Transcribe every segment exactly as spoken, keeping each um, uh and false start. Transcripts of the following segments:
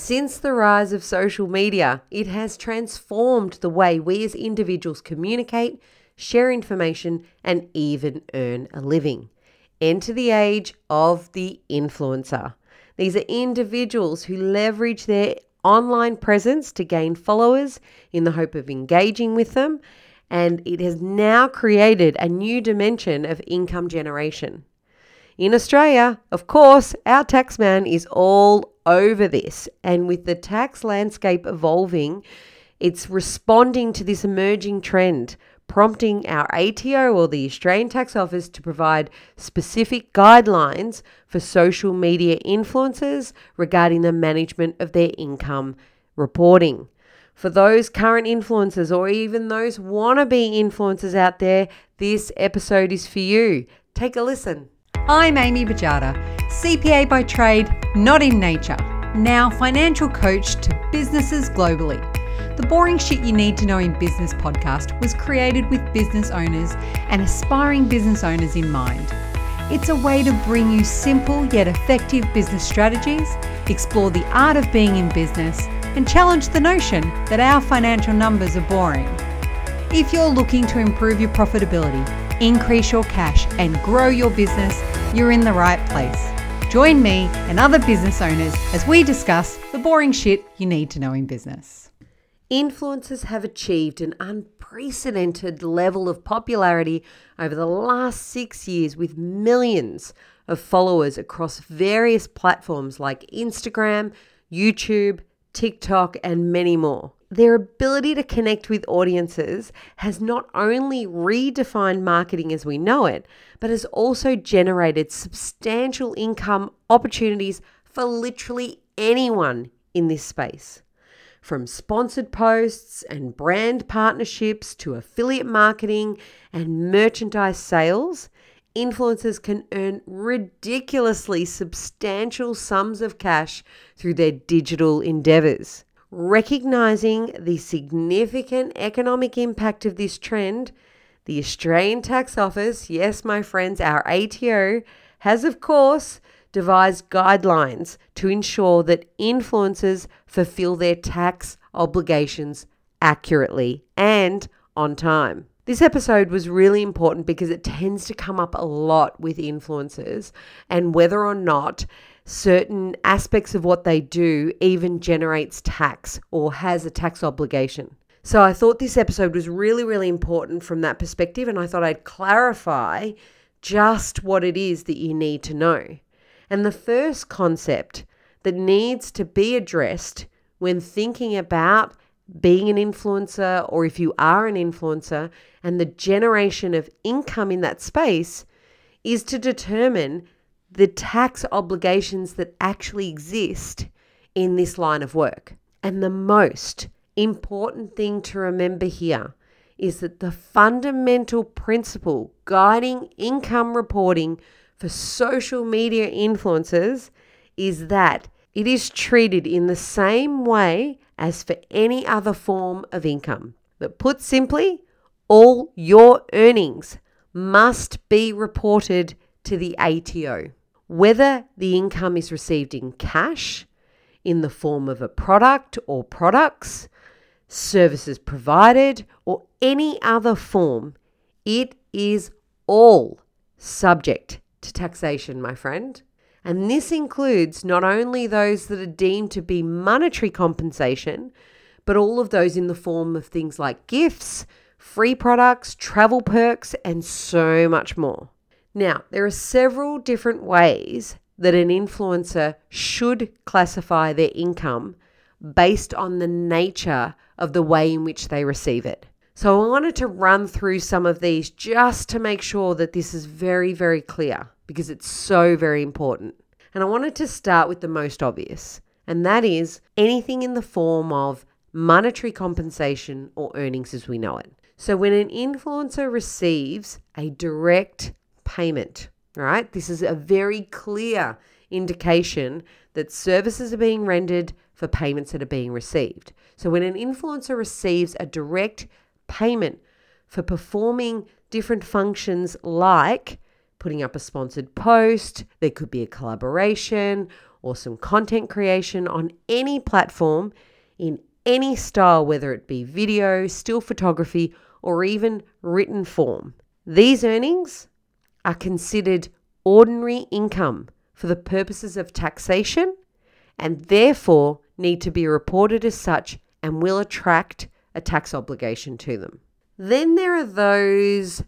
Since the rise of social media, it has transformed the way we as individuals communicate, share information, and even earn a living. Enter the age of the influencer. These are individuals who leverage their online presence to gain followers in the hope of engaging with them, and it has now created a new dimension of income generation. In Australia, of course, our taxman is all over this, and with the tax landscape evolving, it's responding to this emerging trend, prompting our A T O or the Australian Tax Office to provide specific guidelines for social media influencers regarding the management of their income reporting. For those current influencers or even those wannabe influencers out there, this episode is for you. Take a listen. I'm Amy Bajada, C P A by trade, not in nature, now financial coach to businesses globally. The Boring Shit You Need to Know in Business podcast was created with business owners and aspiring business owners in mind. It's a way to bring you simple yet effective business strategies, explore the art of being in business, and challenge the notion that our financial numbers are boring. If you're looking to improve your profitability, increase your cash, and grow your business, you're in the right place. Join me and other business owners as we discuss the boring shit you need to know in business. Influencers have achieved an unprecedented level of popularity over the last six years with millions of followers across various platforms like Instagram, YouTube, TikTok, and many more. Their ability to connect with audiences has not only redefined marketing as we know it, but has also generated substantial income opportunities for literally anyone in this space. From sponsored posts and brand partnerships to affiliate marketing and merchandise sales, influencers can earn ridiculously substantial sums of cash through their digital endeavors. Recognizing the significant economic impact of this trend, the Australian Tax Office, yes, my friends, our A T O, has of course devised guidelines to ensure that influencers fulfill their tax obligations accurately and on time. This episode was really important because it tends to come up a lot with influencers and whether or not certain aspects of what they do even generates tax or has a tax obligation. So I thought this episode was really, really important from that perspective, and I thought I'd clarify just what it is that you need to know. And the first concept that needs to be addressed when thinking about being an influencer, or if you are an influencer, and the generation of income in that space, is to determine the tax obligations that actually exist in this line of work. And the most important thing to remember here is that the fundamental principle guiding income reporting for social media influencers is that it is treated in the same way as for any other form of income. But put simply, all your earnings must be reported to the A T O. Whether the income is received in cash, in the form of a product or products, services provided, or any other form, it is all subject to taxation, my friend. And this includes not only those that are deemed to be monetary compensation, but all of those in the form of things like gifts, free products, travel perks, and so much more. Now, there are several different ways that an influencer should classify their income based on the nature of the way in which they receive it. So I wanted to run through some of these just to make sure that this is very, very clear because it's so very important. And I wanted to start with the most obvious, and that is anything in the form of monetary compensation or earnings as we know it. So when an influencer receives a direct payment, right, this is a very clear indication that services are being rendered for payments that are being received. So when an influencer receives a direct payment for performing different functions like putting up a sponsored post, there could be a collaboration, or some content creation on any platform in any style, whether it be video, still photography, or even written form. These earnings are considered ordinary income for the purposes of taxation and therefore need to be reported as such and will attract a tax obligation to them. Then there are those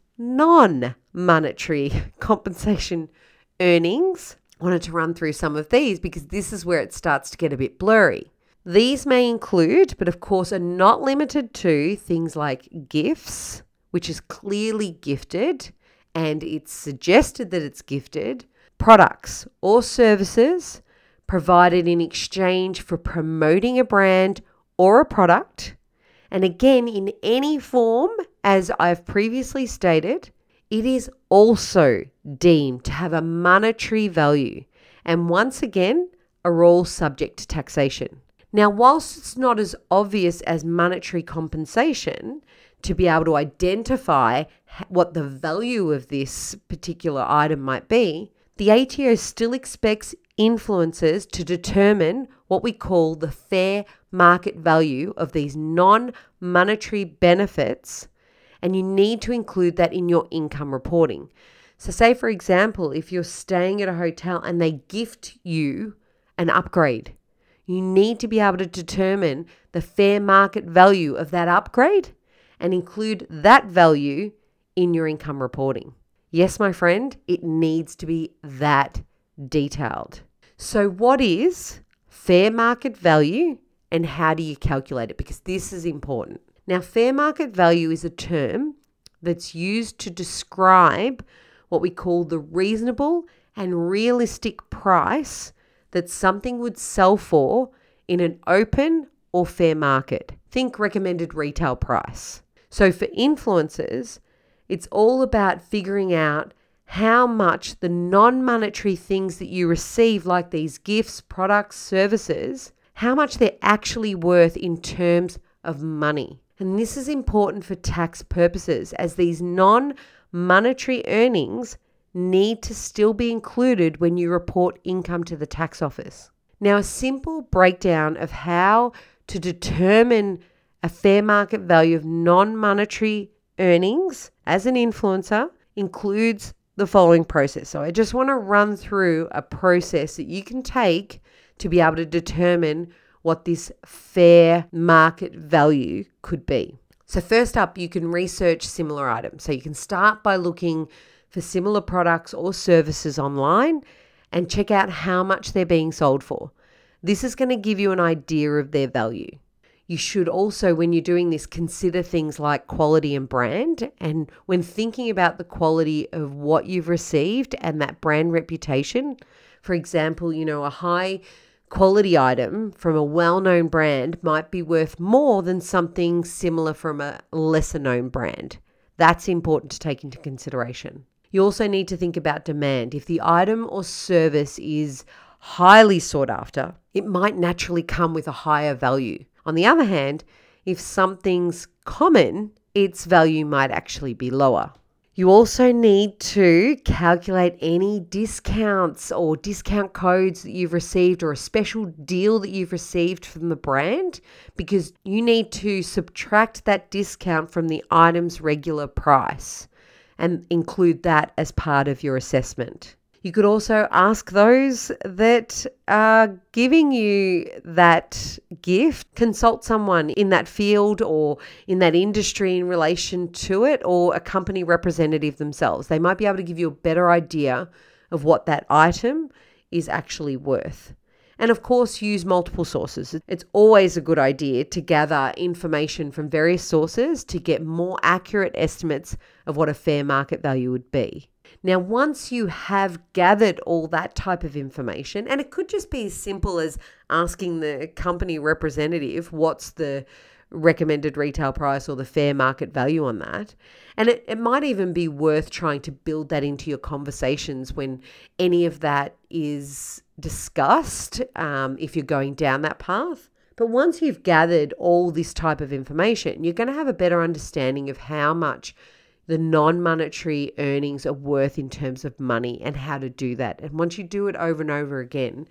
non-monetary compensation earnings. I wanted to run through some of these because this is where it starts to get a bit blurry. These may include, but of course are not limited to, things like gifts, which is clearly gifted and it's suggested that it's gifted, products or services provided in exchange for promoting a brand or a product. And again, in any form, as I've previously stated, it is also deemed to have a monetary value. And once again, are all subject to taxation. Now, whilst it's not as obvious as monetary compensation to be able to identify what the value of this particular item might be, the A T O still expects influencers to determine what we call the fair market value of these non-monetary benefits, and you need to include that in your income reporting. So say, for example, if you're staying at a hotel and they gift you an upgrade, you need to be able to determine the fair market value of that upgrade and include that value in your income reporting. Yes, my friend, it needs to be that detailed. So what is fair market value and how do you calculate it? Because this is important. Now, fair market value is a term that's used to describe what we call the reasonable and realistic price that something would sell for in an open or fair market. Think recommended retail price. So for influencers, it's all about figuring out how much the non-monetary things that you receive, like these gifts, products, services, how much they're actually worth in terms of money. And this is important for tax purposes, as these non-monetary earnings need to still be included when you report income to the tax office. Now, a simple breakdown of how to determine a fair market value of non-monetary earnings as an influencer includes the following process. So I just want to run through a process that you can take to be able to determine what this fair market value could be. So first up, you can research similar items. So you can start by looking for similar products or services online and check out how much they're being sold for. This is going to give you an idea of their value. You should also, when you're doing this, consider things like quality and brand. And when thinking about the quality of what you've received and that brand reputation, for example, you know, a high quality item from a well-known brand might be worth more than something similar from a lesser known brand. That's important to take into consideration. You also need to think about demand. If the item or service is highly sought after, it might naturally come with a higher value. On the other hand, if something's common, its value might actually be lower. You also need to calculate any discounts or discount codes that you've received or a special deal that you've received from the brand, because you need to subtract that discount from the item's regular price and include that as part of your assessment. You could also ask those that are giving you that gift, consult someone in that field or in that industry in relation to it, or a company representative themselves. They might be able to give you a better idea of what that item is actually worth. And of course, use multiple sources. It's always a good idea to gather information from various sources to get more accurate estimates of what a fair market value would be. Now, once you have gathered all that type of information, and it could just be as simple as asking the company representative what's the recommended retail price or the fair market value on that. And it, it might even be worth trying to build that into your conversations when any of that is discussed, um, if you're going down that path. But once you've gathered all this type of information, you're going to have a better understanding of how much the non-monetary earnings are worth in terms of money and how to do that. And once you do it over and over again,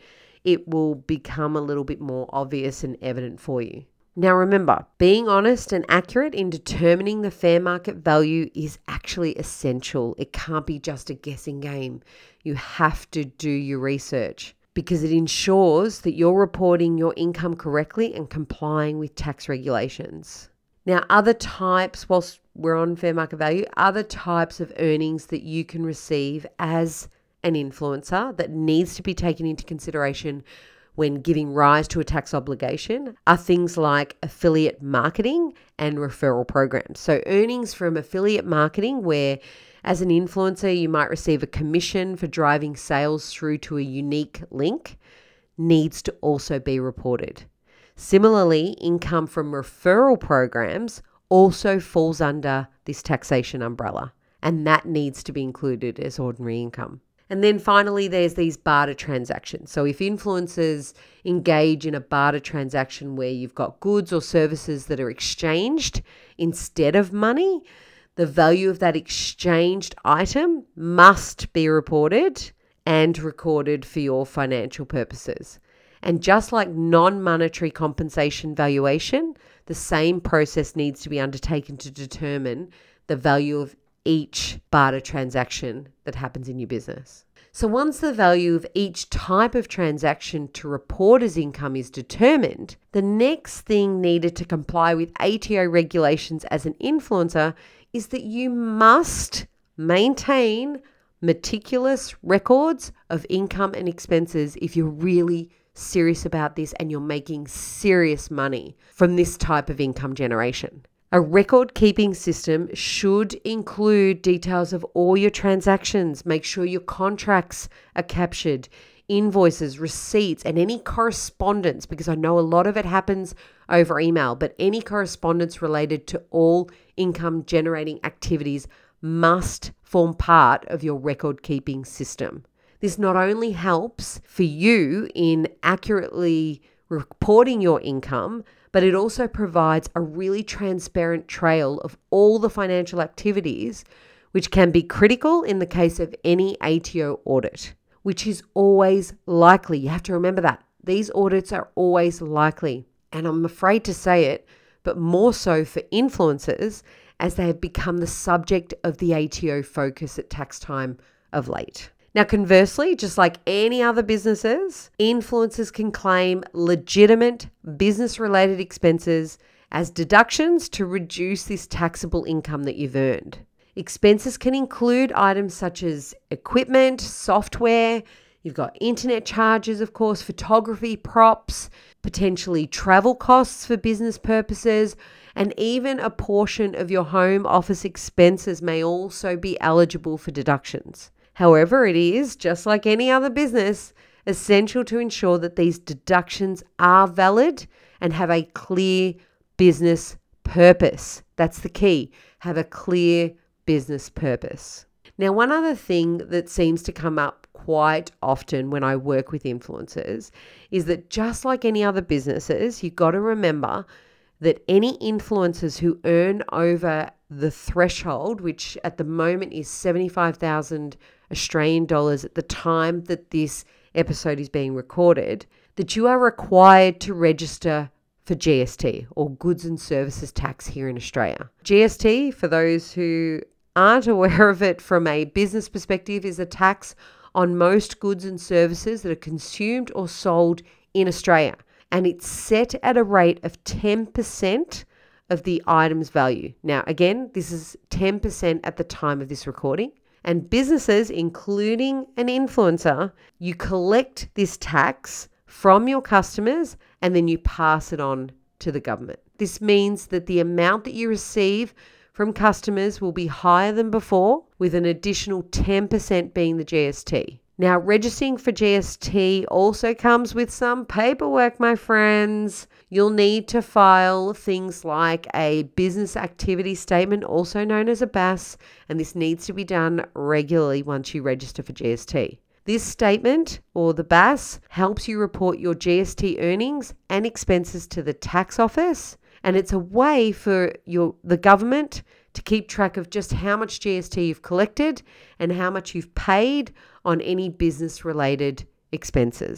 it will become a little bit more obvious and evident for you. Now remember, being honest and accurate in determining the fair market value is actually essential. It can't be just a guessing game. You have to do your research because it ensures that you're reporting your income correctly and complying with tax regulations. Now, other types, whilst we're on fair market value, other types of earnings that you can receive as an influencer that needs to be taken into consideration when giving rise to a tax obligation are things like affiliate marketing and referral programs. So earnings from affiliate marketing, where as an influencer, you might receive a commission for driving sales through to a unique link, needs to also be reported. Similarly, income from referral programs also falls under this taxation umbrella, and that needs to be included as ordinary income. And then finally, there's these barter transactions. So if influencers engage in a barter transaction where you've got goods or services that are exchanged instead of money, the value of that exchanged item must be reported and recorded for your financial purposes. And just like non-monetary compensation valuation, the same process needs to be undertaken to determine the value of each barter transaction that happens in your business. So once the value of each type of transaction to report as income is determined, the next thing needed to comply with A T O regulations as an influencer is that you must maintain meticulous records of income and expenses if you're really serious about this and you're making serious money from this type of income generation. A record-keeping system should include details of all your transactions. Make sure your contracts are captured, invoices, receipts, and any correspondence, because I know a lot of it happens over email, but any correspondence related to all income-generating activities must form part of your record-keeping system. This not only helps for you in accurately reporting your income, but it also provides a really transparent trail of all the financial activities, which can be critical in the case of any A T O audit, which is always likely. You have to remember that. These audits are always likely. And I'm afraid to say it, but more so for influencers as they have become the subject of the A T O focus at tax time of late. Now, conversely, just like any other businesses, influencers can claim legitimate business-related expenses as deductions to reduce this taxable income that you've earned. Expenses can include items such as equipment, software, you've got internet charges, of course, photography, props, potentially travel costs for business purposes, and even a portion of your home office expenses may also be eligible for deductions. However, it is, just like any other business, essential to ensure that these deductions are valid and have a clear business purpose. That's the key. Have a clear business purpose. Now, one other thing that seems to come up quite often when I work with influencers is that just like any other businesses, you've got to remember that any influencers who earn over the threshold, which at the moment is seventy-five thousand Australian dollars at the time that this episode is being recorded, that you are required to register for G S T, or Goods and Services Tax here in Australia. G S T, for those who aren't aware of it from a business perspective, is a tax on most goods and services that are consumed or sold in Australia. And it's set at a rate of ten percent of the item's value. Now, again, this is ten percent at the time of this recording. And businesses, including an influencer, you collect this tax from your customers and then you pass it on to the government. This means that the amount that you receive from customers will be higher than before, with an additional ten percent being the G S T. Now, registering for G S T also comes with some paperwork, my friends. You'll need to file things like a business activity statement, also known as a B A S, and this needs to be done regularly once you register for G S T. This statement, or the B A S, helps you report your G S T earnings and expenses to the tax office, and it's a way for your the government to keep track of just how much G S T you've collected and how much you've paid on any business-related expenses.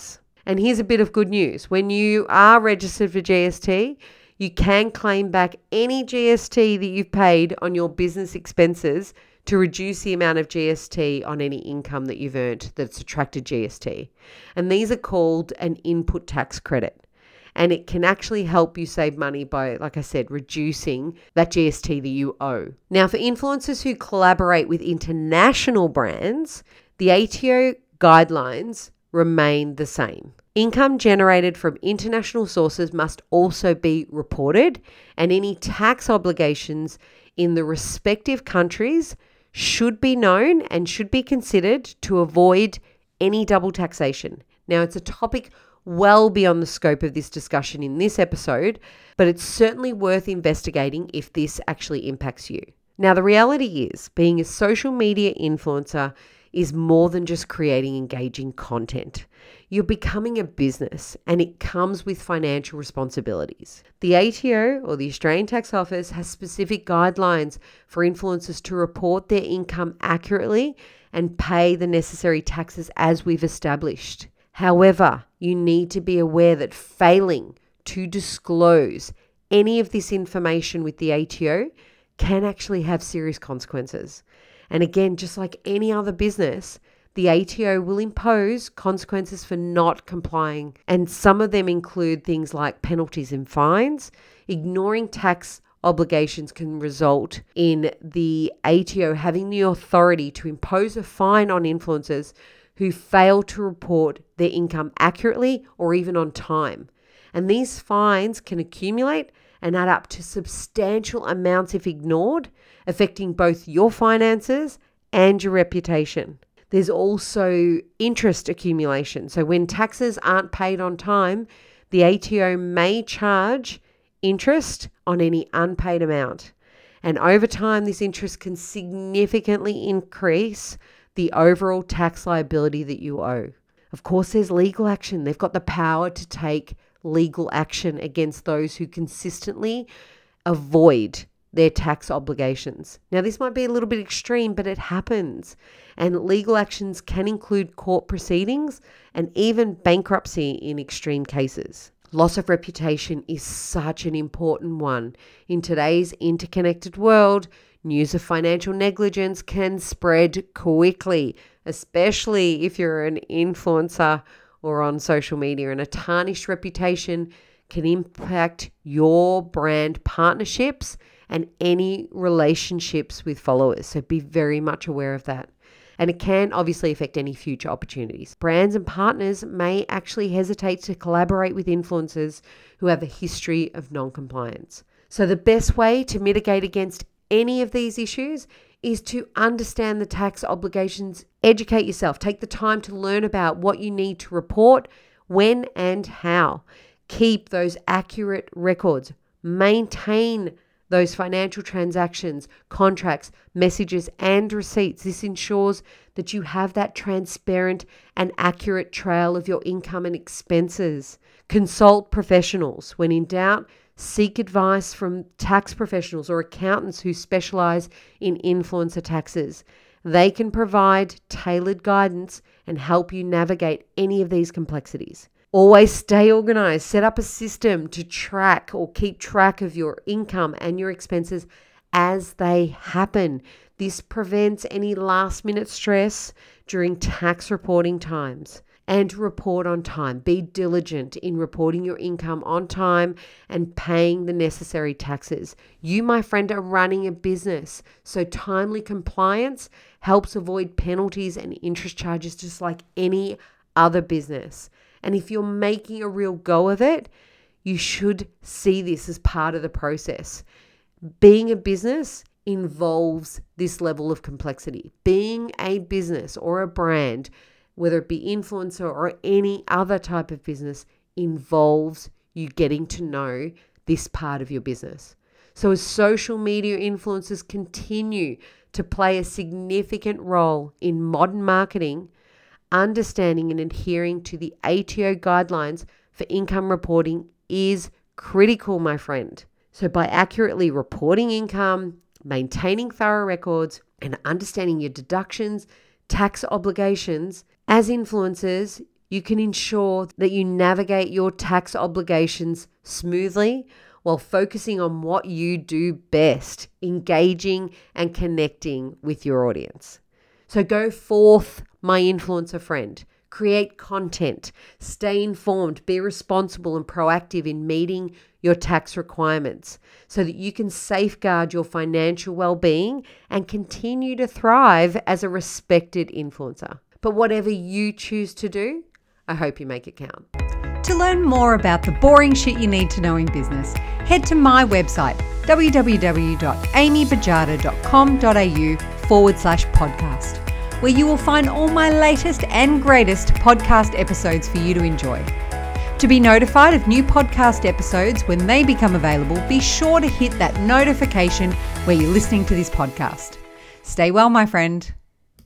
And here's a bit of good news. When you are registered for G S T, you can claim back any G S T that you've paid on your business expenses to reduce the amount of G S T on any income that you've earned that's attracted G S T. And these are called an input tax credit. And it can actually help you save money by, like I said, reducing that G S T that you owe. Now, for influencers who collaborate with international brands, the A T O guidelines remain the same. Income generated from international sources must also be reported, and any tax obligations in the respective countries should be known and should be considered to avoid any double taxation. Now, it's a topic well beyond the scope of this discussion in this episode, but it's certainly worth investigating if this actually impacts you. Now, the reality is, being a social media influencer is more than just creating engaging content. You're becoming a business, and it comes with financial responsibilities. The A T O, or the Australian Tax Office, has specific guidelines for influencers to report their income accurately and pay the necessary taxes as we've established. However, you need to be aware that failing to disclose any of this information with the A T O can actually have serious consequences. And again, just like any other business, the A T O will impose consequences for not complying. And some of them include things like penalties and fines. Ignoring tax obligations can result in the A T O having the authority to impose a fine on influencers who fail to report their income accurately or even on time. And these fines can accumulate and add up to substantial amounts if ignored, affecting both your finances and your reputation. There's also interest accumulation. So when taxes aren't paid on time, the A T O may charge interest on any unpaid amount. And over time, this interest can significantly increase the overall tax liability that you owe. Of course, there's legal action. They've got the power to take legal action against those who consistently avoid their tax obligations. Now, this might be a little bit extreme, but it happens. And legal actions can include court proceedings and even bankruptcy in extreme cases. Loss of reputation is such an important one. In today's interconnected world, news of financial negligence can spread quickly, especially if you're an influencer or on social media, and a tarnished reputation can impact your brand partnerships and any relationships with followers. So be very much aware of that. And it can obviously affect any future opportunities. Brands and partners may actually hesitate to collaborate with influencers who have a history of non-compliance. So the best way to mitigate against any of these issues is to understand the tax obligations, educate yourself, take the time to learn about what you need to report, when and how. Keep those accurate records, maintain those financial transactions, contracts, messages, and receipts. This ensures that you have that transparent and accurate trail of your income and expenses. Consult professionals. When in doubt, seek advice from tax professionals or accountants who specialize in influencer taxes. They can provide tailored guidance and help you navigate any of these complexities. Always stay organized. Set up a system to track or keep track of your income and your expenses as they happen. This prevents any last minute stress during tax reporting times. And report on time. Be diligent in reporting your income on time and paying the necessary taxes. You, my friend, are running a business, so timely compliance helps avoid penalties and interest charges just like any other business. And if you're making a real go of it, you should see this as part of the process. Being a business involves this level of complexity. Being a business or a brand, whether it be influencer or any other type of business, involves you getting to know this part of your business. So as social media influencers continue to play a significant role in modern marketing, understanding and adhering to the A T O guidelines for income reporting is critical, my friend. So by accurately reporting income, maintaining thorough records, and understanding your deductions, tax obligations, as influencers, you can ensure that you navigate your tax obligations smoothly while focusing on what you do best, engaging and connecting with your audience. So go forth, my influencer friend. Create content, stay informed, be responsible and proactive in meeting your tax requirements so that you can safeguard your financial well-being and continue to thrive as a respected influencer. But whatever you choose to do, I hope you make it count. To learn more about the boring shit you need to know in business, head to my website, www.amybajada.com.au forward slash podcast, where you will find all my latest and greatest podcast episodes for you to enjoy. To be notified of new podcast episodes when they become available, be sure to hit that notification where you're listening to this podcast. Stay well, my friend.